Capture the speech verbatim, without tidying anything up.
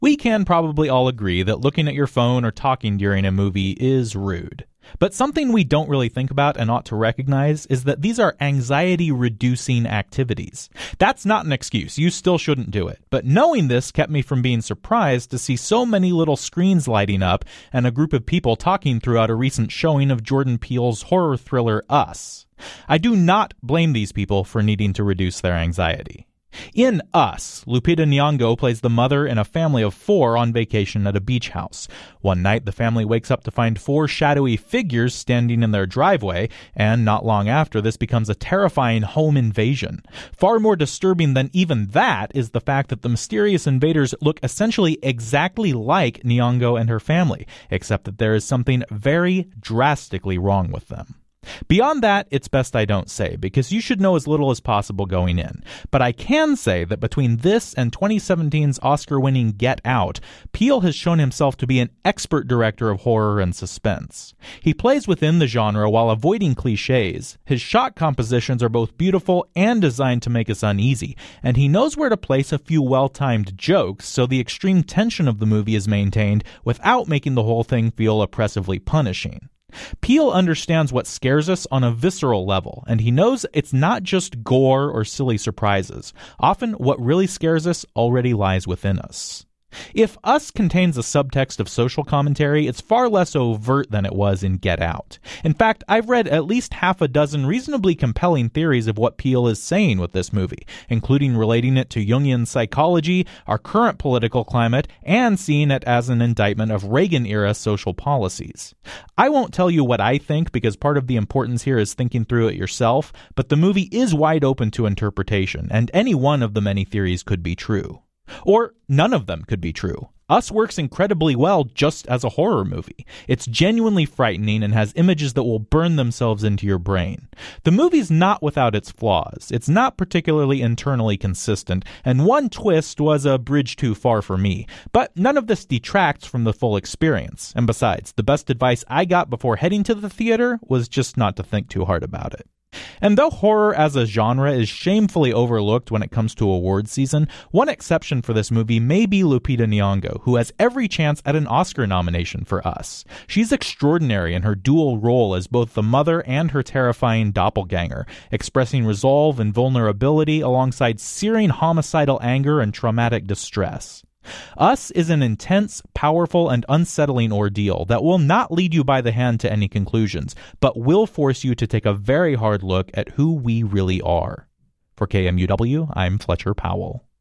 We can probably all agree that looking at your phone or talking during a movie is rude. But something we don't really think about and ought to recognize is that these are anxiety-reducing activities. That's not an excuse. You still shouldn't do it. But knowing this kept me from being surprised to see so many little screens lighting up and a group of people talking throughout a recent showing of Jordan Peele's horror thriller Us. I do not blame these people for needing to reduce their anxiety. In Us, Lupita Nyong'o plays the mother in a family of four on vacation at a beach house. One night, the family wakes up to find four shadowy figures standing in their driveway, and not long after, this becomes a terrifying home invasion. Far more disturbing than even that is the fact that the mysterious invaders look essentially exactly like Nyong'o and her family, except that there is something very drastically wrong with them. Beyond that, it's best I don't say, because you should know as little as possible going in. But I can say that between this and twenty seventeen's Oscar-winning Get Out, Peele has shown himself to be an expert director of horror and suspense. He plays within the genre while avoiding cliches. His shot compositions are both beautiful and designed to make us uneasy, and he knows where to place a few well-timed jokes so the extreme tension of the movie is maintained without making the whole thing feel oppressively punishing. Peele understands what scares us on a visceral level, and he knows it's not just gore or silly surprises. Often, what really scares us already lies within us. If Us contains a subtext of social commentary, it's far less overt than it was in Get Out. In fact, I've read at least half a dozen reasonably compelling theories of what Peele is saying with this movie, including relating it to Jungian psychology, our current political climate, and seeing it as an indictment of Reagan-era social policies. I won't tell you what I think, because part of the importance here is thinking through it yourself, but the movie is wide open to interpretation, and any one of the many theories could be true. Or none of them could be true. Us works incredibly well just as a horror movie. It's genuinely frightening and has images that will burn themselves into your brain. The movie's not without its flaws. It's not particularly internally consistent, and one twist was a bridge too far for me. But none of this detracts from the full experience. And besides, the best advice I got before heading to the theater was just not to think too hard about it. And though horror as a genre is shamefully overlooked when it comes to awards season, one exception for this movie may be Lupita Nyong'o, who has every chance at an Oscar nomination for Us. She's extraordinary in her dual role as both the mother and her terrifying doppelganger, expressing resolve and vulnerability alongside searing homicidal anger and traumatic distress. Us is an intense, powerful, and unsettling ordeal that will not lead you by the hand to any conclusions, but will force you to take a very hard look at who we really are. For K M U W, I'm Fletcher Powell.